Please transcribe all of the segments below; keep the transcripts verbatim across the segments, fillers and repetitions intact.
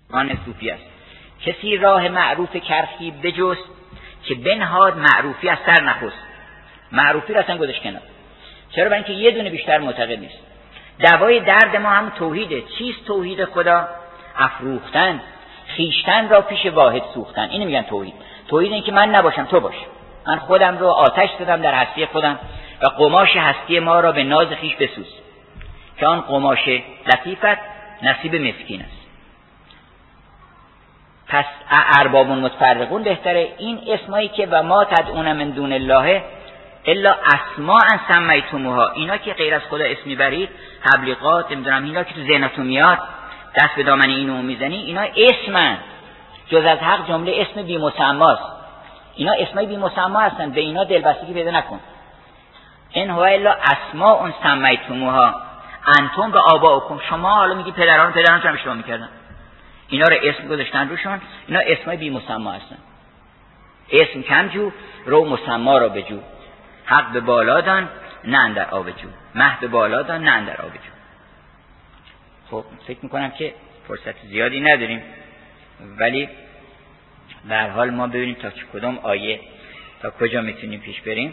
آن صوفی است. کسی راه معروف کرخی بجست که بنهاد معروفی از سر نخست. معروفی را اصلا گذاشت کنار. چرا؟ برای اینکه یه دونه بیشتر معتقد نیست. دوای درد ما هم توحیده. چیست توحید خدا؟ افروختن، خیشتن را پیش واحد سوختن. اینو میگن توحید. توحید این که من نباشم تو باش. من خودم رو آتش دادم در هستی خودم و قماش هستی ما را به ناز خیش بسوز که آن قماش لطیفت نصیب مسکین است. پس ارباب متفرقون بهتره. این اسمایی که و ما تدعون من دون الله الا اسماء سمیتموها، اینا که غیر از خدا اسمی برید، تبلیغات، نمیدونم اینا که تو ذهنتون میاد دست به دامن اینو میزنی، اینا اسمن، جز از حق جمله اسم بی مسماست. اینا اسمای بی مسما هستن، به اینا دلبستگی پیدا نکن. ان هو الا اسماء سمیتموها انتم و آباؤکم، شما حالا میگی پدران پدران چرا اشتباه میکردن، اینا رو اسم گذاشتن روشون، اینا اسمای بی مسما هستن. اسم کم جو، رو مسما رو بجو. حق به بالا دان، نه اندر آب جو. مه به بالا دان، نه اندر آب جو. خب فکر میکنم که فرصت زیادی نداریم، ولی به هر حال ما ببینیم تا کدام آیه تا کجا میتونیم پیش بریم.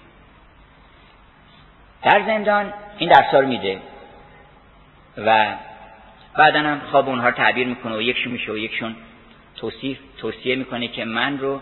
در زندان این درس‌ها رو میده و بعداً هم خواب اونها رو تعبیر میکنه و یکشون میشه و یکشون توصیف توصیه میکنه که من رو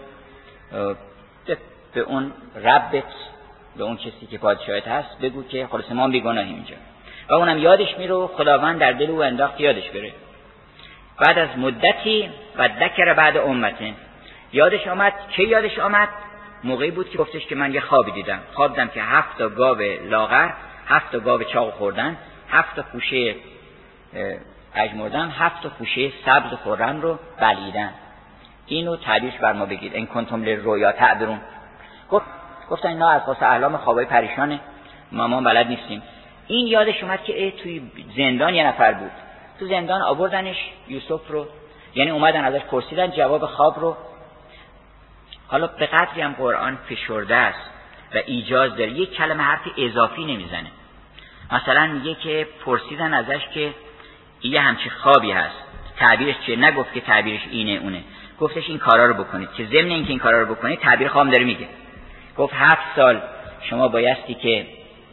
به اون ربت، به اون کسی که پادشاهت هست بگو که خلاص ما بیگناهیم اینجا. و اونم یادش میره، خداوند در دل او انداخت یادش بره. بعد از مدتی و ذکر بعد امته، یادش آمد. که یادش آمد موقعی بود که گفتش که من یه خوابی دیدم. خواب دیدم که هفت تا گاو لاغر، هفت تا گاو چاق خوردن، هفت تا خوشه اجمردن، هفت تا خوشه سبز خورم رو بلعیدن. اینو تعبیرش بر ما بگید. این کنتم للرؤیا تعبرون. گفت گفتن اینا از خاص احلام خوابای پریشانه، ما ما بلد نیستیم. این یادش اومد که توی زندان یه نفر بود. تو زندان آوردنش یوسف رو، یعنی اومدن ازش پرسیدن جواب خواب رو. حالا به قدری هم قرآن فشرده است و ایجاز داره، یک کلمه حرف اضافی نمیزنه. مثلا میگه که پرسیدن ازش که یه همچی خوابی هست، تعبیرش چیه؟ نگفت که تعبیرش اینه اونه، گفتش این کارا رو بکنید، که ضمن اینکه این کارا رو بکنید تعبیر خواب داره میگه. گفت هفت سال شما بایستی که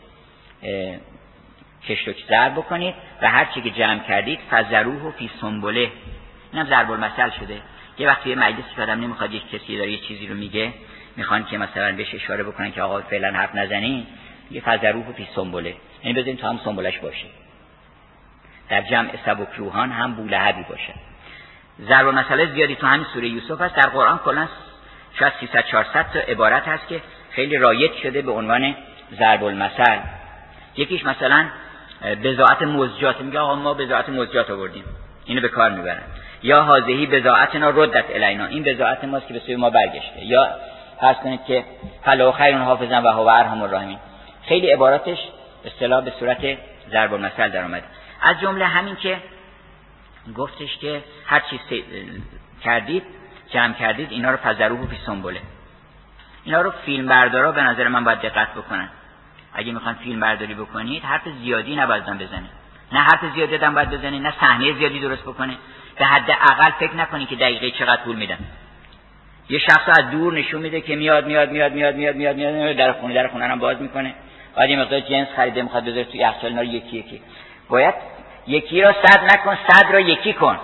کشت و زرع بکنید و هر چی که جمع کردید فذروه فی سنبله. اینم ضرب المثل شده. یه وقتی یه مجلسی که آدم نمیخواد یک کسی داره یه چیزی رو میگه، میخوان که مثلا بهش اشاره بکنن که آقا فعلا حرف نزنی، یه فذروه فی سنبله، یعنی بذارین تا هم سنبلش باشه. در جمع سبک روحان هم بولهبی باشه. ضرب المثل زیادی تو همین سوره یوسف هست. در قرآن کلا شاید سیصد چهارصد تا عبارت هست که خیلی رایج شده به عنوان ضرب المثل. یکیش مثلا بضاعت مزجات، میگه آقا ما بضاعت مزجات آوردیم، اینو به کار میبرن. یا هذهی بضاعتنا ردت الینا، این بضاعت ماست که به سوی ما برگشته. یا فرض کنید که فلا خیر حافظا و هو ارحم الراحمین. خیلی عباراتش اصطلاح به صورت ضرب المثل در اومده. از جمله همین که گفتش که هر چیز کردید جمع کردید اینا رو فذروه فی سنبله. اینا رو فیلم بردارا به نظر من باید دقت بکنن. اگه میخوان فیلم برداری بکنید حرف زیادی نباید بزنه، نه حرف زیادی هم باید بزنه، نه صحنه زیادی درست بکنه. به حد اقل فکر نکنی که دقیقه چقدر طول میدن. یه شخص از دور نشون میده که میاد میاد میاد میاد میاد میاد میاد در خونه در خونه هم باز میکنه. بعد یه مقدار جنس خریده میخواد بذاره توی یخچال، اینا رو یکی یکی. باید یکی را صد نکن، صد را یکی کن.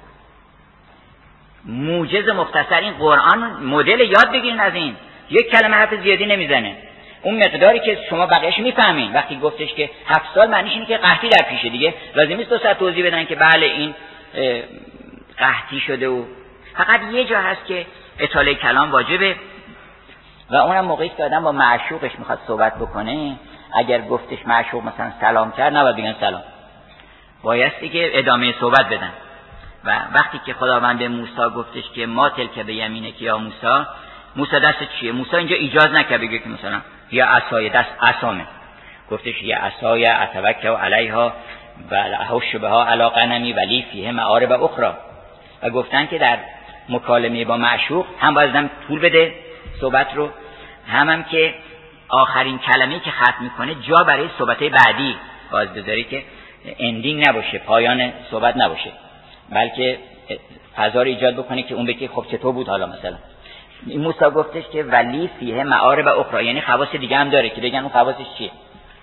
موجز مختصر این قرآن مدل یاد بگیرین از این. یک کلمه حرف زیادی نمیزنه. اون مقداری که شما بقیه‌اش میفهمین. وقتی گفتش که هفت سال معنیش اینه که قحطی در پیشه دیگه، لازم نیست دو ساعت توضیح بدن که بله این قحطی شده. و فقط یه جا هست که اطاله کلام واجبه و اونم موقعی که آدم با معشوقش میخواد صحبت بکنه، اگر گفتش معشوق مثلا سلام کرد نباید بگن سلام، بایستی که ادامه صحبت بدن. و وقتی که خداوند به موسی گفتش که ما تلک به یمینه که یا موسی، موسی دست چیه؟ موسی اینجا ایجاز نکرد بگه که مثلا یا عصای دست عصامه، گفتش یا عصای اتوکل علیها و احش بها علی غنمی ولی فیه معارب اخرى. و گفتن که در مکالمه با معشوق هم باید آدم طول بده صحبت رو، هم هم که آخرین کلمه‌ای که ختم میکنه جا برای صحبت بعدی باز بذاری که اندینگ نباشه، پایان صحبت نباشه، بلکه فضا رو ایجاد بکنه که اون بگه خب چطور بود حالا مثلا. این موسی گفتش که ولی فیه معارب اخرى، یعنی خواص دیگه هم داره که بگن اون خواصش چیه.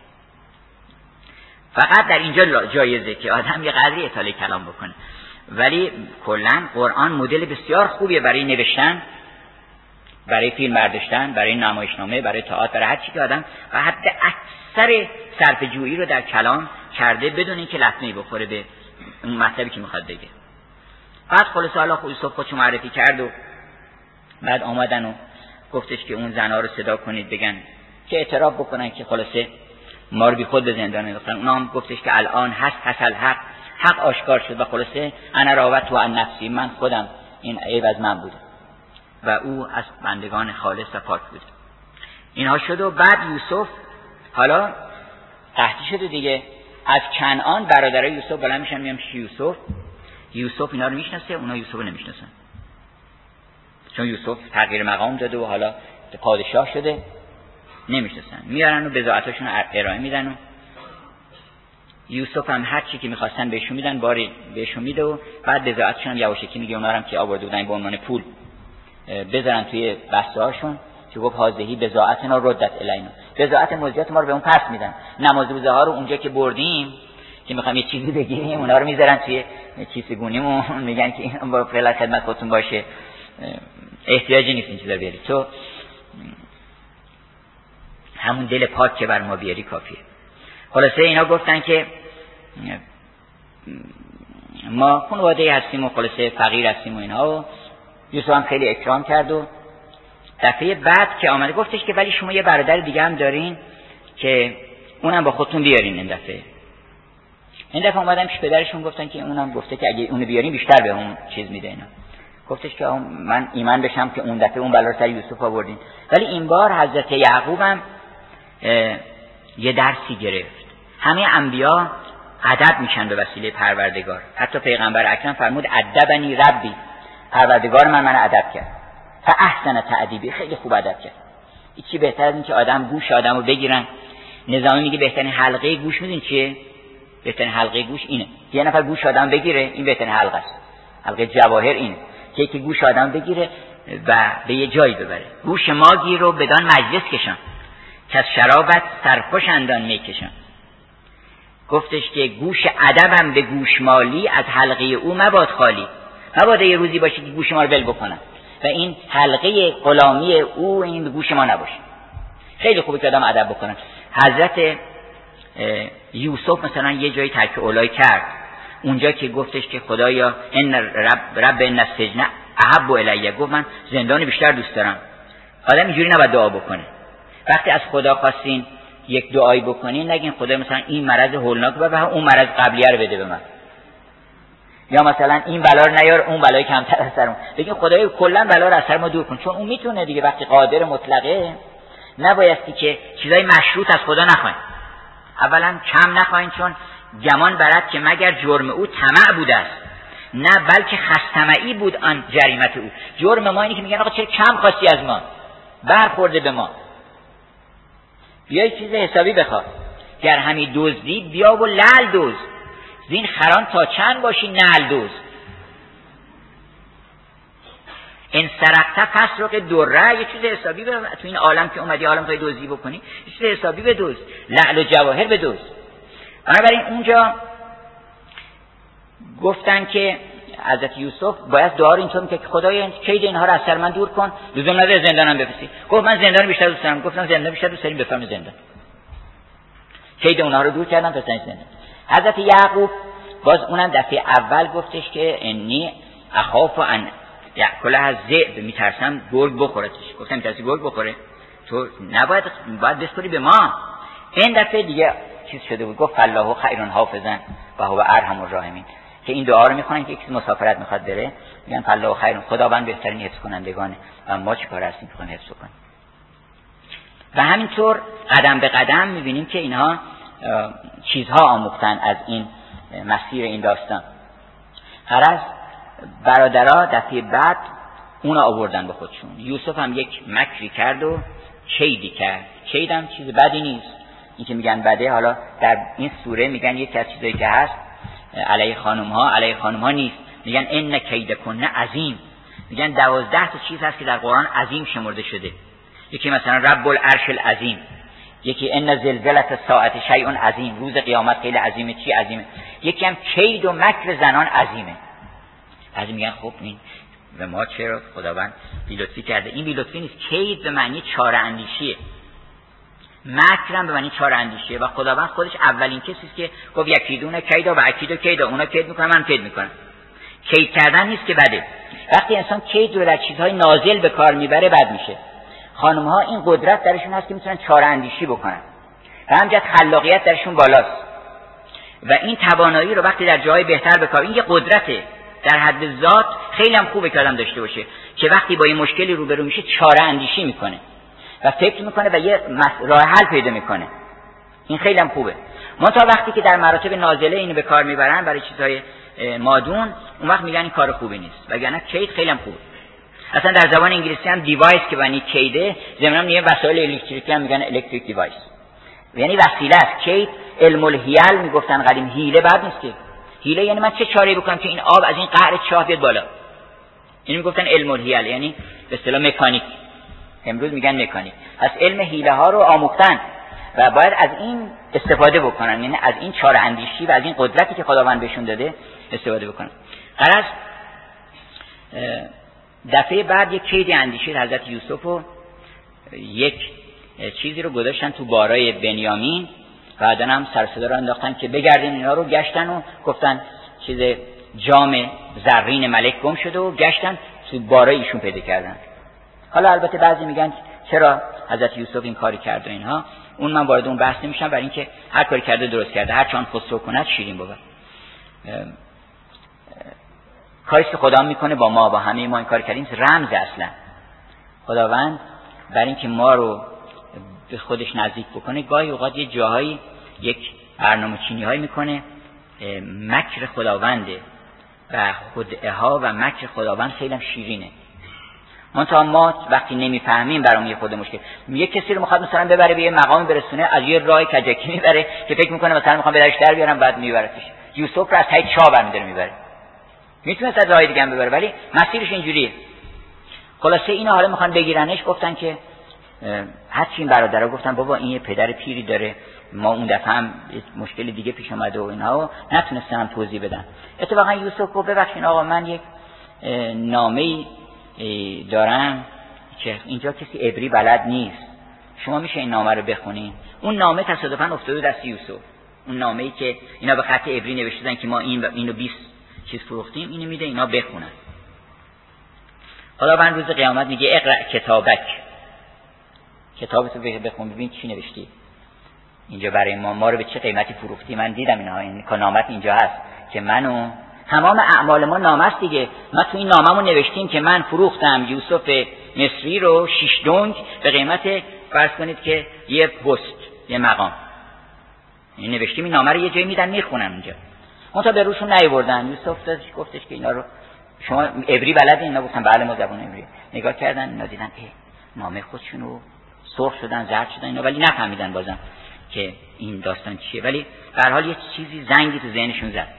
فقط در اینجا جایزه که آدم یه قدری اطاله کلام بکنه، ولی کلا قرآن مدل بسیار خوبیه برای نوشتن، برای فیلم برداشتن، برای نمایشنامه، برای تئاتر، برای هر چیزی که آدم و حتی اکثر صرف جویی رو در کلام کرده بدون اینکه لطمه‌ای بخوره به اون مطلبی که میخواد بگه. بعد خلاص حالا یوسف خودشو معرفی کرد و بعد آمدن و گفتش که اون زنا رو صدا کنید بگن که اعتراف بکنن که خلاصه ما رو بی خود به زندان انداختن. اونا هم گفتش که الان هست حصل حق، حق آشکار شد و خلاصه انا راوت و عن نفسی، من خودم این عیب از من بود و او از بندگان خالص و پاک بود. اینها شد و بعد یوسف حالا قحطی شده دیگه. از کنعان برادرای یوسف بالا میشن میام یوسف یوسف اینا رو میشناسه، اونا یوسف رو نمیشناسن، چون یوسف تغییر مقام داده و حالا پادشاه شده، نمیشناسن. میارن و بضاعتاشون ارائه میدن و یوسف هم هر چی که میخواستن بهشون میدن، باری بهشون میده و بعد بضاعتشون هم یواشکی میگه اونا هم که آورده بودن به عنوان پول بذارن توی بسته هاشون که گفت هازهی بضاعتنا ردت الینا، بضاعت مزجات ما رو به اون پس میدن. نماز روزه ها رو اونجا که بردیم که میخوام یه چیزی بگیریم اونا رو میذارن توی کیسه گونیمون، میگن که این با فعلا خدمت خودتون باشه، احتیاجی نیست این چیزا بیاری، تو همون دل پاک که بر ما بیاری کافیه. خلاصه اینا گفتن که ما خانواده هستیم و خلاصه فقیر هستیم و اینها، و یوسف هم خیلی اکرام کرد. و دفعه بعد که آمده گفتش که ولی شما یه برادر دیگه هم دارین که اونم با خودتون بیارین. این دفعه این دفعه اومدن پیش پدرشون گفتن که اونم گفته که اگه اونو بیارین بیشتر به اون چیز میده. اینا گفتش که من ایمان بشم که اون دفعه اون بلا رو سر یوسف آوردین. ولی این بار حضرت یعقوب هم یه درسی گرفت. همه انبیا ادب میشن به وسیله پروردگار. حتی پیغمبر اکرم فرمود ادبنی ربی، پروردگار من من ادب کرد. فاحسن تأدیبی، خیلی خوب ادب کرد. چی بهتر از این که آدم گوش آدمو بگیرن. نظامی میگه بهترین حلقه گوش میدین چیه؟ بهترین حلقه گوش اینه. یه نفر گوش آدم بگیره، این بهترین حلقه است. حلقه جواهر اینه که که گوش آدم بگیره و به یه جایی ببره. گوش ما گیر و بدان مجلس کشان، که از شرابت سرخوش اندان میکشان. گفتش که گوش ادبم به گوشمالی، از حلقه او مباد خالی. مبادا یه روزی باشه که گوش ما رو بل بکنن و این حلقه غلامی او این به گوش ما نباشه. خیلی خوبه که آدم ادب بکنن. حضرت یوسف مثلا یه جایی ترک اولای کرد، اونجا که گفتش که خدایا ان رب رب ان السجن احب الی، گفت من زندان بیشتر دوست دارم. آدم اینجوری نباید دعا بکنه. وقتی از خدا خواستین یک دعایی بکنین نگین خدا مثلا این مرض هولناک بده، اون مرض قبلیه رو بده به من، یا مثلا این بلا رو نیار اون بلای کمتر از سرمون. بگین خدایا کلا بلا رو از سر ما دور کن، چون اون میتونه دیگه. وقتی قادر مطلقه نبایستی که چیزای مشروط از خدا نخواین. اولا کم نخواین، چون گمان برد که مگر جرم او طمع بوده است، نه بلکه خستمعی بود آن جریمت او. جرم ما اینه که میگن آقا چرا کم خواستی از ما، برخورده به ما، بیای چیز حسابی بخواه. گر همی دزدی بیا و لعل دوز، زین خران تا چند باشی نعل دوز. این سرقته فسرق دره، یه چیز حسابی به تو این عالم که اومدی عالم خواهی دزدی بکنی، یه چیز حسابی به دوز، لعل و جواهر به دوز. بنابراین اونجا گفتن که حضرت یوسف باید دعا رو اینطور میکنه که خدایا کید اینها رو از سر من دور کن، لزوم نداره زندانم بفرستی. گفت من زندان بیشتر دوست دارم. گفتم زندان بیشتر دوست داریم، بفرم زندان. کید اونها رو دور کردم تا زندان. حضرت یعقوب باز اونم دفعه اول گفتش که انی اخاف ان یاکل الذئب، میترسم گرگ بخورتش. گفتم میترسی گرگ بخوره؟ تو نباید باید بسپری به ما. این دفعه دیگه چیز شده بود، گفت الله خیر حافظا و هو ارحم الراحمین، که این دعا رو میخونن که کسی مسافرت میخواد بره، میگن الله خیر، خداوند بهترین حفظ کنندگانه و ما چیکار هستیم میخوایم حفظ کنیم. و همینطور قدم به قدم میبینیم که اینها چیزها آموختن از این مسیر این داستان. غرض برادرها دفعه بعد اون آوردن به خودشون. یوسف هم یک مکری کرد و کیدی کرد. کید هم چیز بدی نیست، این که میگن بده، حالا در این سوره میگن یک از چیزایی که هست علیه خانم ها علیه خانم ها نیست. میگن ان کیدکن عظیم. میگن دوازده تا چیز هست که در قرآن عظیم شمرده شده. یکی مثلا رب العرش العظیم، یکی ان زلزلة الساعة شیء عظیم، روز قیامت خیلی عظیمه. چی عظیمه؟ یکی هم کید و مکر زنان عظیمه. بعضی میگن خب این به ما چرا خداوند بی‌لطفی کرده؟ این بی‌لطفی نیست. کید به معنی چاره اندیشیه، مکر هم به معنی چاره اندیشیه، و خداوند خودش اولین کسی است که گفت یکیدون کیدا و اکیدو کیدا، اونا کید میکنن من کید میکنم. کید کردن نیست که بده. وقتی انسان کید رو در چیزهای نازل به کار میبره بد میشه. خانم ها این قدرت درشون هست که میتونن چاره اندیشی بکنن و همجد خلاقیت درشون بالاست و این توانایی رو وقتی در جای بهتر به کار، این یه قدرته در حد ذات. خیلی هم خوبه که آدم داشته باشه که وقتی با این مشکلی روبرو میشه چاره اندیشی میکنه و فکر میکنه و یه راه حل پیدا میکنه. این خیلی هم خوبه. منتها وقتی که در مراتب نازله اینو به کار میبرن برای چیزهای مادون، اون وقت میگن این کار خوبی نیست. وگرنه کید خیلی هم خوبه. اصلا در زبان انگلیسی هم دیوایس که معنی کیده، ضمن میگن وسایل الکتریکی هم میگن الکتریک دیوایس، یعنی وسیله است. کید علم الحیل میگفتن قدیم، حیله بد نیست که. حیله یعنی من چه چاره‌ای بکنم که این آب از این قعر چاه بیاد بالا. اینو میگفتن علم الحیل، یعنی به اصطلاح مکانیک. امروز میگن مکانیک. از علم حیله ها رو آموختن و باید از این استفاده بکنن، یعنی از این چاره اندیشی و از این قدرتی که خداوند بهشون داده استفاده بکنن. غرض دفعه بعد یک کید اندیشید حضرت یوسف و یک چیزی رو گذاشتن تو بارای بنیامین، بعداً هم سر صدا رو انداختن که بگردین. اینا رو گشتن و گفتن چیز جام زرین ملک گم شده و گشتن تو بارای ایشون پیدا کردن. حالا البته بعضی میگن چرا حضرت یوسف این کاری کرد و اینها، اون من وارد اون بحث نمیشم، برای اینکه هر کاری کرده درست کرده، هر چند خسرو کند شیرین بود. کاری که خدا میکنه با ما، با همه ما این کار کردیم رمز اصلا. خداوند برای اینکه ما رو به خودش نزدیک بکنه گاهی اوقات یه جاهایی یک برنامه چینی هایی میکنه. مکر خداونده و خدعه ها و مکر خداوند خیلی هم شیرینه. منتها ما وقتی نمیفهمیم برام یه خود مشکل. یه کسی رو میخواد مثلا ببره به یه مقامی برسونه، از یه راه کجکی میبره که فکر میکنه مثلا میخوام بدرش در بیارم بعد میبرتش. یوسف رو از ته چاه برمی‌داره میبره. میتونست از راه دیگه هم ببره ولی مسیرش اینجوریه. خلاصه اینا حالا میخوان بگیرنش. گفتن که هرچی این برادرها گفتن بابا این یه پدر پیری داره، ما اون دفعه هم مشکل دیگه پیش اومده و اینها و نتونستن هم توضیح بدن. اتفاقا یوسف گفت ببخشید آقا من یک نامه‌ای دارم که اینجا کسی عبری بلد نیست، شما میشه این نامه رو بخونین؟ اون نامه تصادفاً افتاده دست یوسف. اون نامه‌ای که اینا به خط عبری نوشتن که ما این اینو بیست چیز فروختیم، اینو میده اینا بخونن. خداوند روز قیامت میگه اقرأ کتابک، کتابتو بخون ببین چی نوشتی اینجا برای ما، ما رو به چه قیمتی فروختی. من دیدم اینها، این نامت اینجا هست که منو تمام اعمال ما نامه است دیگه. ما تو این ناممون نوشتیم که من فروختم یوسف مصری رو شش دنگ به قیمت فرض کنید که یه پست یه مقام. این نوشتیم، این نامه رو یه جایی میدن میخونن اونجا. اون تا به روشون نیاوردن. یوسف داشت گفتش که اینا رو شما عبری بلدین؟ اینا گفتن بله ما زبان عبری. نگاه کردن اینا دیدن ای نامه خودشونو سرخ شدن زرد شدن اینا، ولی نفهمیدن بازم که این داستان چیه. ولی به هر حال یه چیزی زنگی تو ذهنشون زد.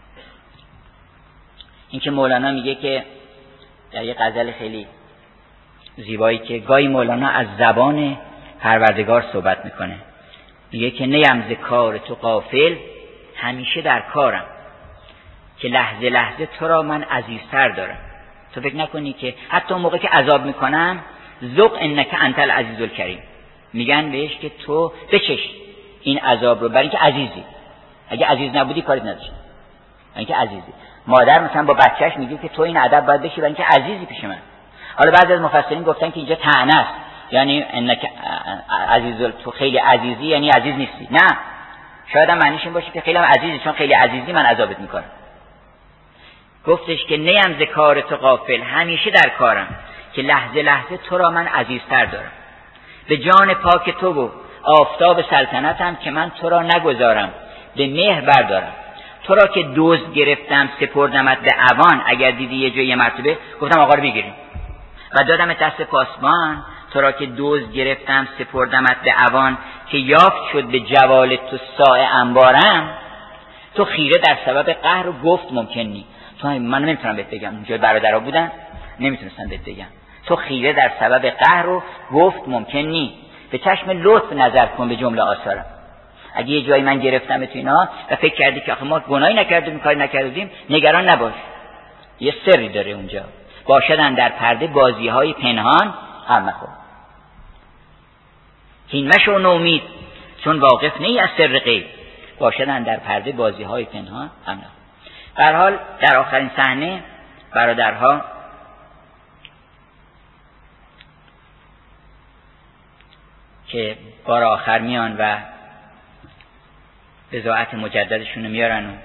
این که مولانا میگه که در یه غزل خیلی زیبایی که گاهی مولانا از زبان پروردگار صحبت میکنه، میگه که نیم ز کار تو غافل همیشه در کارم، که لحظه لحظه تو را من عزیزتر دارم. تو فکر نکنی که حتی موقع که عذاب میکنم ذوق انک انت العزیز الکریم، میگن بهش که تو بچش این عذاب رو برای اینکه عزیزی. اگه عزیز نبودی کاریت نداشت، برای اینکه عزیزی. مادر مثلا با بچهش میگه که تو این ادب باید بشی برای اینکه عزیزی پیش من. حالا بعضی از مفسرین گفتن که اینجا طعنه است، یعنی انک عزیز، تو خیلی عزیزی یعنی عزیز نیستی. نه، شاید هم معنیش این باشه که خیلی هم عزیزی، چون خیلی عزیزی من عذابت میکنم. گفتش که نیم ز کار تو غافل همیشه در کارم، که لحظه لحظه تو را من عزیزتر دارم. به جان پاک تو و آفتاب سلطنتم که من تو را نگذارم به مهر بردارم. تو را که دزد گرفتم سپردمت به عوان، اگر دیدی یه جای مرتبه گفتم آقا رو بگیریم و دادم دست پاسبان. تو را که دزد گرفتم سپردمت به عوان، که یافت شد به جوال تو ساع انبارم. تو خیره در سبب قهر و گفت ممکن نی، تو من نمیتونم بهت بگم، اونجا برادرها بودن نمیتونستم بهت بگم. تو خیره در سبب قهر رو گفت ممکن نی. به چشم لطف نظر کن به جمله آثارم. اگه یه جایی من گرفتم تو اینا و فکر کردی که آخه ما گناهی نکردیم، کاری نکردیم، نگران نباش. یه سری داره اونجا. باشدن در پرده بازی‌های پنهان هم مخور. هین مشو نومید چون واقف نی از سر غیب. باشدن در پرده بازی‌های پنهان هم مخور. به هر حال در آخرین صحنه برادرها که بار آخر میان و بضاعت مجددشون رو میارن و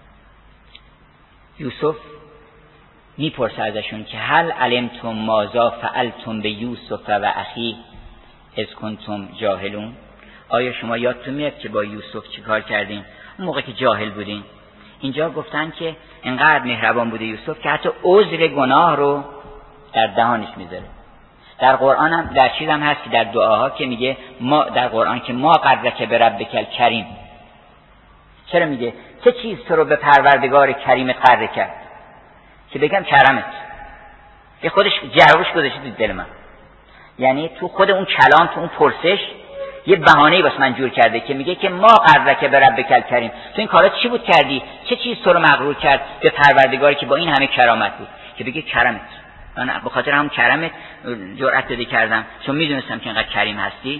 یوسف میپرسه ازشون که هل علمتم ماذا فعلتم به یوسف و اخی اذ کنتم جاهلون؟ آیا شما یادتون میاد که با یوسف چیکار کردین اون موقع که جاهل بودین؟ اینجا گفتن که انقدر مهربان بوده یوسف که حتی عذر گناه رو در دهانش میذاره. در قرآن هم در چیز هم هست که در دعاها که میگه ما در قرآن که ما قدرک به ربک الکریم، چرا میگه چه چیز تو رو به پروردگار کریم قدر کرد؟ که بگم کرمت. یه خودش جروش گذاشته تو دل من، یعنی تو خود اون کلام، تو اون پرسش یه بهانه‌ای واسه من جور کرده که میگه که ما قدرک به ربک الکریم، تو این کارا چی بود کردی؟ چه چیز تو رو مغرور کرد به پروردگاری که با این همه کرامت بود؟ که بگه کرمت. من به خاطر هم کرمت جرأت داده کردم چون میدونستم که اینقدر کریم هستی.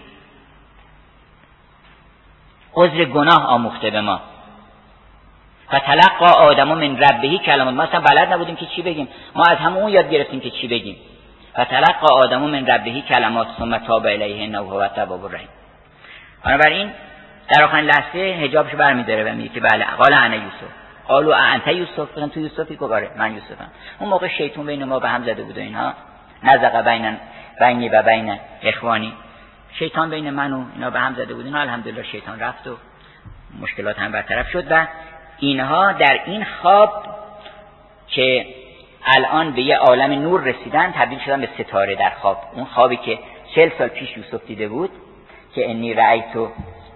عذر گناه آموخته به ما. فتلقی آدم من ربه کلمات. ما اصلا بلد نبودیم که چی بگیم، ما از همون یاد گرفتیم که چی بگیم. فتلقی آدم من ربه کلمات ثم تاب الیه انه هو التواب الرحیم. بنابراین در آخرین لحظه حجابشو برمی‌داره و میگه که بله قال انا یوسف. قالوا انت یوسف؟ بگن تو یوسفی؟ گفت من یوسفم. اون موقع شیطان بین ما به هم زده بود و اینها، نزغ بین بینی و بین اخوانی، شیطان بین من و اینا به هم زده بود. اینا الحمدلله شیطان رفت و مشکلات هم برطرف شد و اینها در این خواب که الان به یه عالم نور رسیدن تبدیل شدن به ستاره در خواب. اون خوابی که چهل سال پیش یوسف دیده بود که انی رأیتو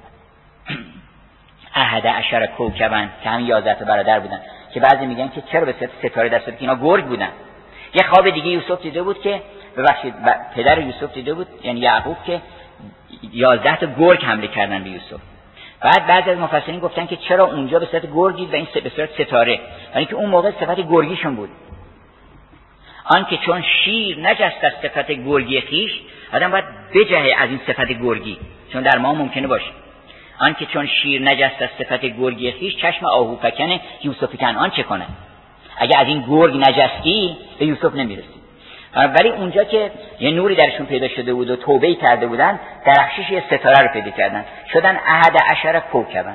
احد عشر کوکبا، که هم یازده تا برادر بودن که بعضی میگن که چرا به ستاره دست داد که اینا گرگ بودن. یه خواب دیگه یوسف دیده بود که ببخشید پدر یوسف دیده بود، یعنی یعقوب، که یازده تا گرگ حمله کردن به یوسف. بعد بعضی از مفسرین گفتن که چرا اونجا به صورت گرگی و این به صورت ستاره، یعنی که اون موقع صفت گرگیشون بود. آن که چون شیر نجست از صفت گرگی خیش، آدم باید بجهه از این صفت گرگی، چون در ما ممکنه باشه. آن که چون شیر نجست از صفت گرگی خیش، چشم آهو فکن یوسف کنعان چه کنه؟ اگه از این گرگ نجستی به یوسف نمیرسی. ولی اونجا که یه نوری درشون پیدا شده بود و توبه کرده بودن، درخشش یه ستاره رو پیدا کردن، شدن احد عشر کوکبن.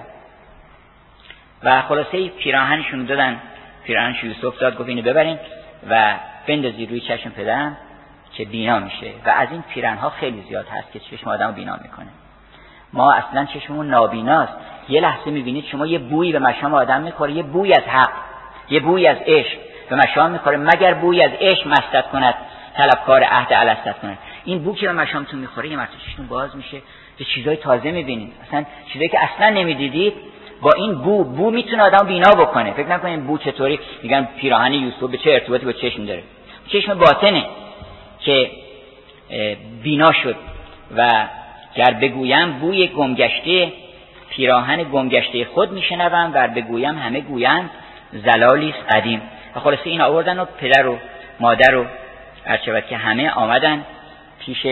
و خلاصه پیراهنشون دادن، پیراهنش یوسف داد، گفت اینو ببرین و بندازی روی چشم پدرم که بینا میشه. و از این پیراهن‌ها خیلی زیاد هست که چشم آدمو بینا میکنه. ما اصلا چشممون نابیناست. یه لحظه میبینید شما یه بویی به مشام آدم میخوره، یه بوی از حق، یه بوی از عشق به مشام میخوره، مگر بوی از عشق مستت کند طلبکار عهد الستت کند. این بو که به مشامتون میخوره یه مرتبه چشمتون باز میشه، یه چیزای تازه میبینید، اصلا چیزایی که اصلا نمیدیدید. با این بو بو میتونه آدم بینا بکنه. فکر نکنید بو چطوری میگن پیراهن یوسف به چه ارتباطی با چشم داره. چشم باطنه که بینا شد. و گر بگویم بوی گمگشته پیراهن گمگشته خود میشنوم، و بگویم همه گویند زلالی قدیم. و خلاصه این آوردن و پدر و مادر و هرچند که همه آمدن پیش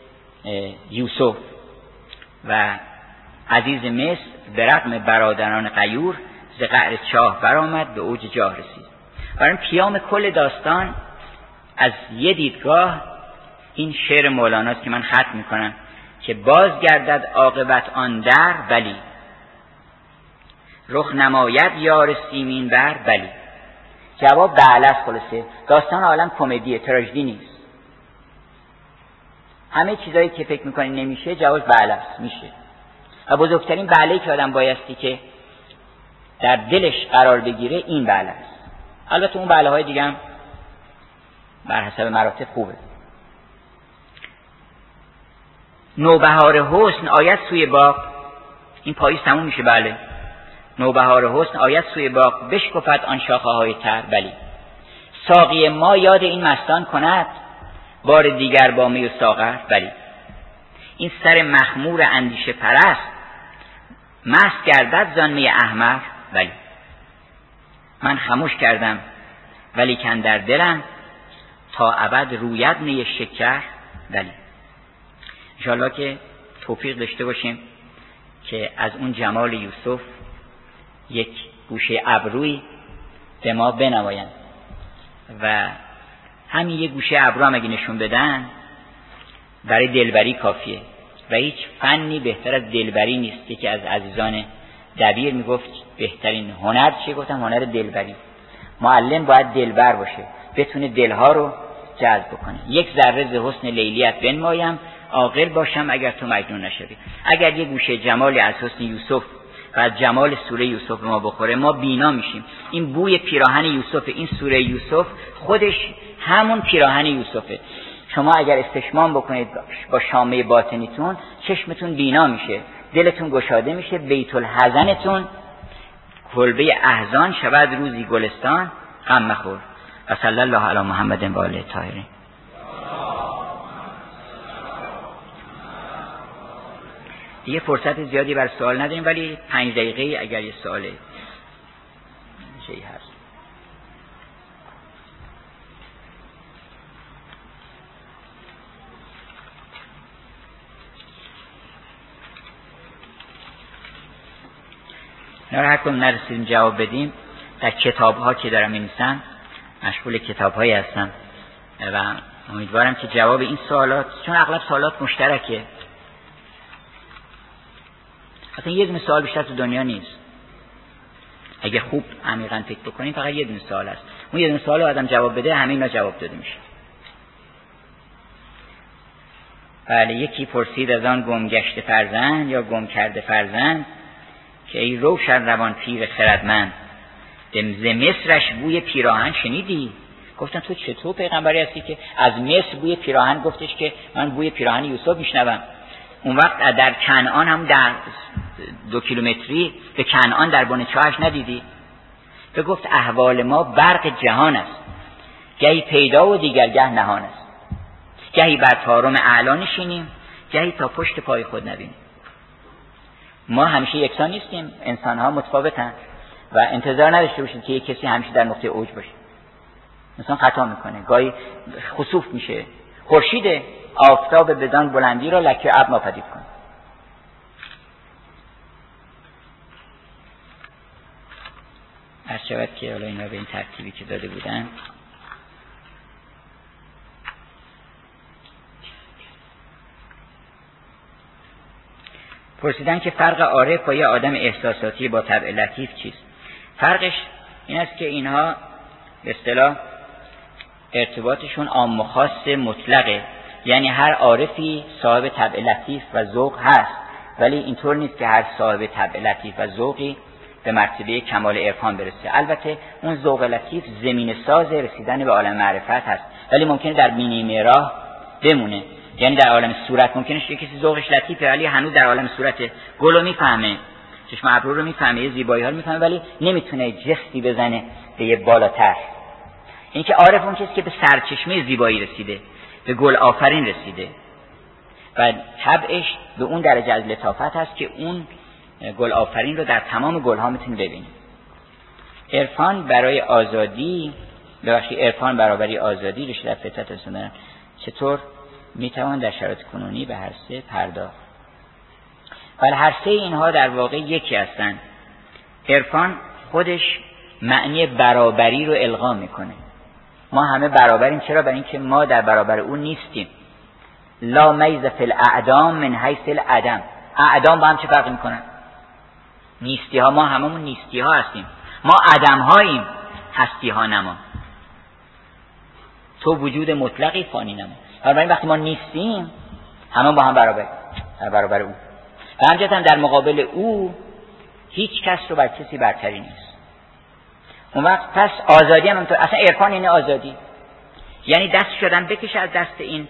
یوسف. و عزیز مصر به رغم برادران غیور ز قعر چاه برآمد به اوج جاه رسید. برای پیام کل داستان از یه دیدگاه این شعر مولاناست که من ختم میکنم که باز گردد عاقبت آن در بلی، رخ نماید یار سیمین بر بلی. جواب بله است. خلاصه داستان عالم کمدیه، تراژدی نیست. همه چیزایی که فکر میکنی نمیشه جواب بله است، میشه. و بزرگترین بله که آدم بایستی که در دلش قرار بگیره این بله است. البته اون بله های دیگه هم بر حسب مراتب خوبه. نوبهار حسن آید سوی باغ، این پاییز تموم میشه. بله نوبهار حسن آید سوی باغ، بشکفد آن شاخه های تر. بلی ساقی ما یاد این مستان کند، بار دیگر با می و ساغر. بلی این سر مخمور اندیشه پرست، مست گردد زان می احمر. بلی من خموش کردم ولی کن در دلم، تا ابد روید می شکر. بلی انشاءالله که توفیق داشته باشیم که از اون جمال یوسف یک گوشه ابروی به ما بنمایند و همین یک گوشه ابرو هم اگه نشون بدن برای دلبری کافیه و هیچ فنی بهتر از دلبری نیست. که از عزیزان دبیر میگفت بهترین هنر چیه؟ گفتم هنر دلبری. معلم باید دلبر باشه، بتونه دلها رو جذب کنه. یک ذره ز حسن لیلیت بنمایم، عاقل باشم اگر تو مجنون نشوی. اگر یک گوشه جمالی از حسن یوسف و از جمال سوره یوسف ما بخوره، ما بینا میشیم. این بوی پیراهن یوسف، این سوره یوسف خودش همون پیراهن یوسفه. شما اگر استشمام بکنید با شامه باطنیتون، چشمتون بینا میشه، دلتون گشاده میشه، بیت الحزنتون کلبه احزان شود روزی گلستان، غم مخور. و صلی الله علی محمد و آله الطاهرین. دیگه فرصت زیادی بر سوال نداریم، ولی پنج دقیقه اگر یه سوال چیزی هست. نه هر کدوم نرسیدیم جواب بدیم. در کتاب ها که دارم می‌نویسم مشغول کتاب هایی هستم و امیدوارم که جواب این سوالات، چون اغلب سوالات مشترکه، اصلا یه دونه سوال بیشتر تو دنیا نیست. اگه خوب عمیقاً فکر بکنیم فقط یه دونه سوال هست. اون یه دونه سوال رو آدم جواب بده، همه اینا جواب داده میشه. بله یکی پرسید از آن گم گشته فرزند یا گم کرده فرزند، که ای روشن روان پیر خردمند، ز مصرش بوی پیراهن شنیدی؟ گفتن تو چطور پیغمبری هستی که از مصر بوی پیراهن گفتش که من بوی پیراهن یوسف میشنوم؟ اون وقت در کنعان هم در دو کیلومتری به کنعان در بن چاهش ندیدی؟ به گفت احوال ما برق جهان است، گهی پیدا و دیگر گه نهان است، گهی بر طارم اعلا نشینیم، گهی تا پشت پای خود نبینیم. ما همیشه یکسان نیستیم، انسان ها متفاوتن و انتظار نداشته باشید که یک کسی همیشه در نقطه اوج باشه. انسان خطا میکنه، گاهی خسوف میشه. خورشید آفتاب بدان بلندی را لکه ابر ناپدید کن. هر شود که حالا اینا به این ترتیبی که داده بودن پرسیدن که فرق عارف با یه آدم احساساتی با طبع لطیف چیست؟ فرقش این است که اینها به اصطلاح ارتباطشون عام و خاص مطلقه، یعنی هر عارفی صاحب طبع لطیف و ذوق هست، ولی اینطور نیست که هر صاحب طبع لطیف و ذوقی به مرتبه کمال عرفان برسه. البته اون ذوق لطیف زمین ساز رسیدن به عالم معرفت هست، ولی ممکنه در بینی راه بمونه. یعنی در عالم صورت ممکنه یه کسی ذوقش لطیفه ولی هنوز در عالم صورت گلو میفهمه، چشم ابرو رو میفهمه، یه زیبایی ها رو میفهمه، ولی نمیتونه جستی بزنه به یه بالاتر. این که عارف اون کسی که به سرچشمه زیبایی رسیده، به گل آفرین رسیده و طبعش به اون درجه از لطافت هست که اون گل آفرین رو در تمام گل ها میتونه ببینه. عرفان برای آزادی، ببخشید عرفان برابری آزادی رشد فطرت رسوندن، چطور میتوان در شرایط کنونی به هر سه پرداخت؟ ولی هر سه اینها در واقع یکی هستند. عرفان خودش معنی برابری رو القا میکنه. ما همه برابریم. چرا؟ برای اینکه ما در برابر اون نیستیم. لا میز فی الاعدام من حیث العدم. اعدام با هم چه فرقی میکنن؟ نیستی ها. ما هممون نیستی ها هستیم. ما عدم هاییم، هستی ها نما. تو وجود مطلقی، فانی نما. بنابراین وقتی ما نیستیم همه با هم برابر در برابر او. و همچنین هم در مقابل او هیچ کس رو بر کسی برتری نیست. اون وقت پس آزادی هم همونطور. اصلا عرفان یعنی آزادی، یعنی دست شدن بکشه از دست این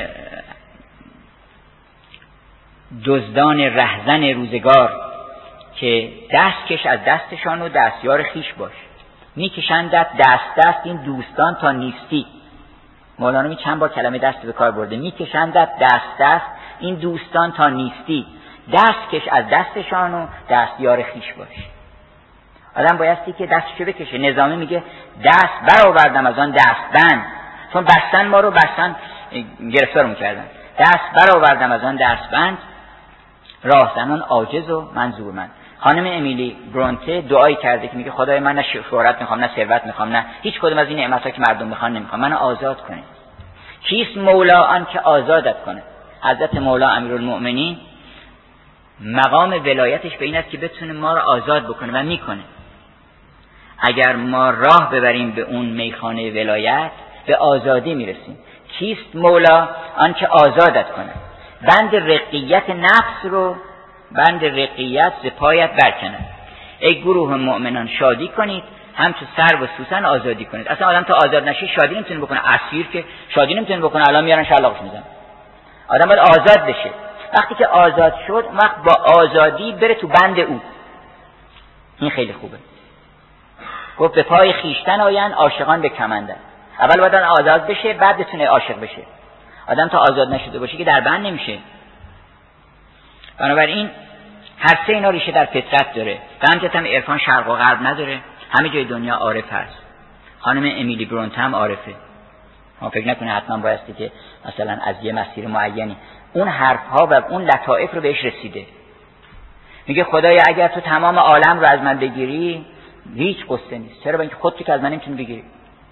دزدان رهزن روزگار که دست کش از دستشان و دستیار خیش باش. میکشندت دست دست این دوستان تا نیستی. مولانا می چند بار کلمه دست به کار برده. میکشندت دست دست این دوستان تا نیستی، دست کش از دستشان و دستیار خیش باش. آدم بایستی که دستشو بکشه. نظامی میگه دست برآوردم از آن دستبند، چون بستن ما رو بستن گرفتارمون کردن. دست برآوردم از آن دستبند، راهزنان عاجز و منظورمند. خانم امیلی برونته دعایی کرده که میگه خدای من نه شهرت میخوام نه ثروت میخوام نه هیچ کدوم از این نعمت‌ها که مردم میخوان نمیخوام، منو آزاد کنه. کیست مولا آن که آزادت کنه؟ حضرت مولا امیرالمؤمنین مقام ولایتش به این است که بتونه ما رو آزاد بکنه و میکنه. اگر ما راه ببریم به اون میخانه ولایت به آزادی میرسیم. کیست مولا آن که آزادت کنه؟ بند رقیت نفس رو، بند رقیت ز پایت برکنه. ای گروه مؤمنان شادی کنید، همچون سرو و سوسن آزادی کنید. اصلا آدم تا آزاد نشه شادی نمیتونه بکنه. اسیر که شادی نمیتونه بکنه، الان میارن شلاقش میزنن. آدم باید آزاد بشه. وقتی که آزاد شد، وقت با آزادی بره تو بند او. این خیلی خوبه. گفت به پای خیشتن آیند عاشقان به کمندن. اول باید آزاد بشه، بعد بتونه عاشق بشه. آدم تا آزاد نشده باشه که در بند نمیشه. بنابراین هر سه اینا ریشه در فطرت داره. و همچنین هم عرفان شرق و غرب نداره، همه جای دنیا عارف هست. خانم امیلی برونته هم عارفه. ما فکر نکنه حتما بایستی که مثلا از یه مسیر معینی اون حرفها و اون لطائف رو بهش رسیده. میگه خدایا اگر تو تمام عالم رو از من بگیری هیچ قصه نیست. چرا؟ برای اینکه خودت که از من نمیتونی بگیری.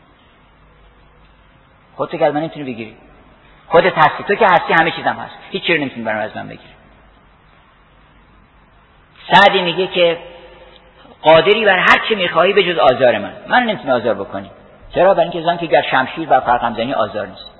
خودت که از من نمیتونی بگیری. خودت هستی، تو که هستی همه چیزم هست. هیچ چیزی نمیتونی برام از من بگیری. سعدی میگه که قادری بر هر چی میخوایی به جز آزار من. من نمیتونی آزار بکنی. چرا؟ برای اینکه زن که گر شمشیر و فرقم زنی آزار نیست.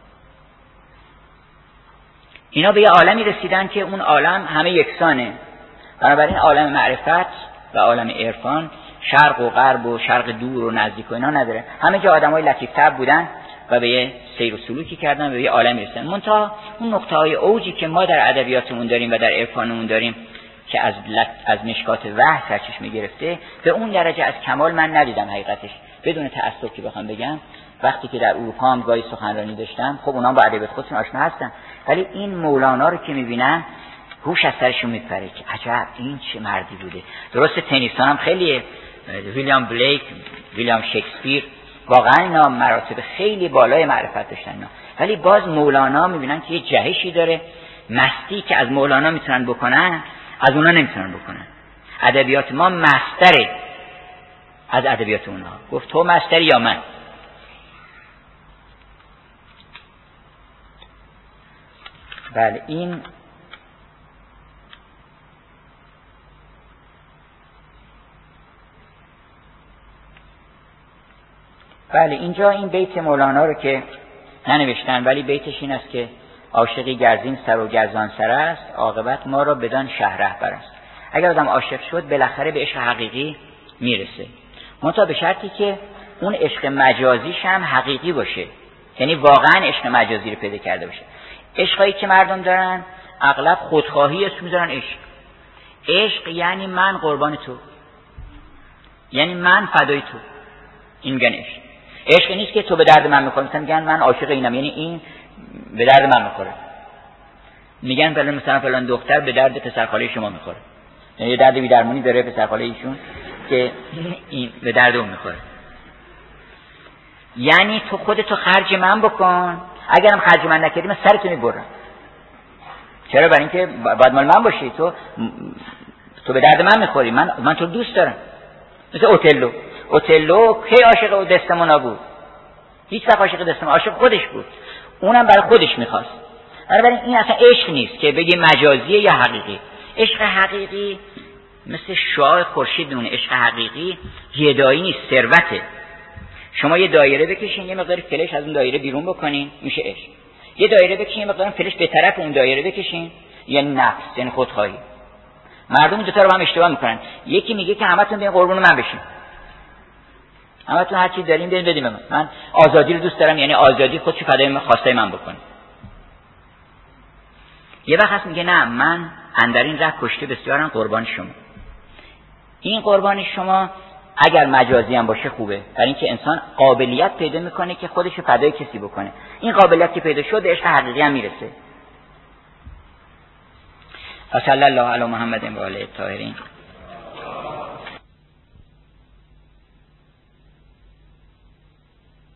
اینا به یه عالمی رسیدن که اون عالم همه یکسانه. بنابراین عالم معرفت و عالم عرفان شرق و غرب و شرق دور و نزدیک و اینا نداره. همه جا آدمای لطیف‌تر بودن و به یه سیر و سلوکی کردن و به یه عالمی رسیدن. منتها اون نقطه‌های اوجی که ما در ادبیاتمون داریم و در عرفانمون داریم که از لط... از مشکات وحی سرچشمه گرفته، به اون درجه از کمال من ندیدم حقیقتش. بدون تعصب که بخوام بگم، وقتی که در اروپا هم گاهی سخنرانی داشتم، خب اونها با ادبیات خودشون آشنا هستن، ولی این مولانا رو که میبینن هوش از سرشون میپره که عجب این چه مردی بوده. درسته تنیسان هم خیلی، ویلیام بلیک، ویلیام شکسپیر، واقعا اینا مراتب خیلی بالای معرفت داشتن اینا. ولی باز مولانا میبینن که یه جهشی داره، مستی که از مولانا میتونن بکنن از اونا نمیتونن بکنن. ادبیات ما مستره از ادبیات اونها. گفت تو مستری یا من؟ بله این بله اینجا این بیت مولانا رو که ننوشتن، ولی بیتش این است که عاشقی گرزین سر و گرزان سر است، عاقبت ما را بدان شه رهبر است. اگر آدم عاشق شد بالاخره به عشق حقیقی میرسه، منتها به شرطی که اون عشق مجازیش هم حقیقی باشه، یعنی واقعا عشق مجازی رو پیدا کرده باشه. عشقایی که مردم دارن اغلب خودخواهی اسم میذارن عشق. عشق یعنی من قربان تو، یعنی من فدای تو، این میگن عشق. عشق نیست که تو به درد من میخوری، مثلا میگن من عاشق اینم، یعنی این به درد من میخوره. میگن فلان مثلا فلان دختر به درد پسرخاله شما میخوره، یعنی یه درد بی‌درمانی داره پسرخاله ایشون که این به درد اون میخوره. یعنی تو خودتو خرج من بکن، اگرم خرج من نکردی من سرتو میبرم. چرا؟ برای اینکه باید مال من باشی. تو تو به درد من میخوری، من من تو دوست دارم. مثل اوتلو. اوتلو کی عاشق دستمونا بود؟ هیچ وقت عاشق دستمونا، عاشق خودش بود. اونم برای خودش میخواست. بنابراین این اصلا عشق نیست که بگی مجازیه یا حقیقی. عشق حقیقی مثل شعاع خورشید میمونه. عشق حقیقی گدایی نیست، ثروته. شما یه دایره بکشین، یه مقدار فلش از اون دایره بیرون بکنین، میشه عشق. یه دایره بکشین، یه مقدار فلش به طرف اون دایره بکشین، یعنی نفس، یعنی خودخواهی. مردم این دو تا رو هم اشتباه میکنن. یکی میگه که همتون بیاین قربون من بشین، همتون هر چی دارین بدین بدین من. من آزادی رو دوست دارم، یعنی آزادی خودشو فدای من، خواسته من بکنه. یه وقت هست میگه نه، من اندرین ره کشته بسیارم قربان شما. این قربانی شما اگر مجازی هم باشه خوبه، برای اینکه انسان قابلیت پیدا میکنه که خودش رو فدای کسی بکنه. این قابلیت که پیدا شد عشق حقیقی هم میرسه. صلی الله علی محمد و آله الطاهرین.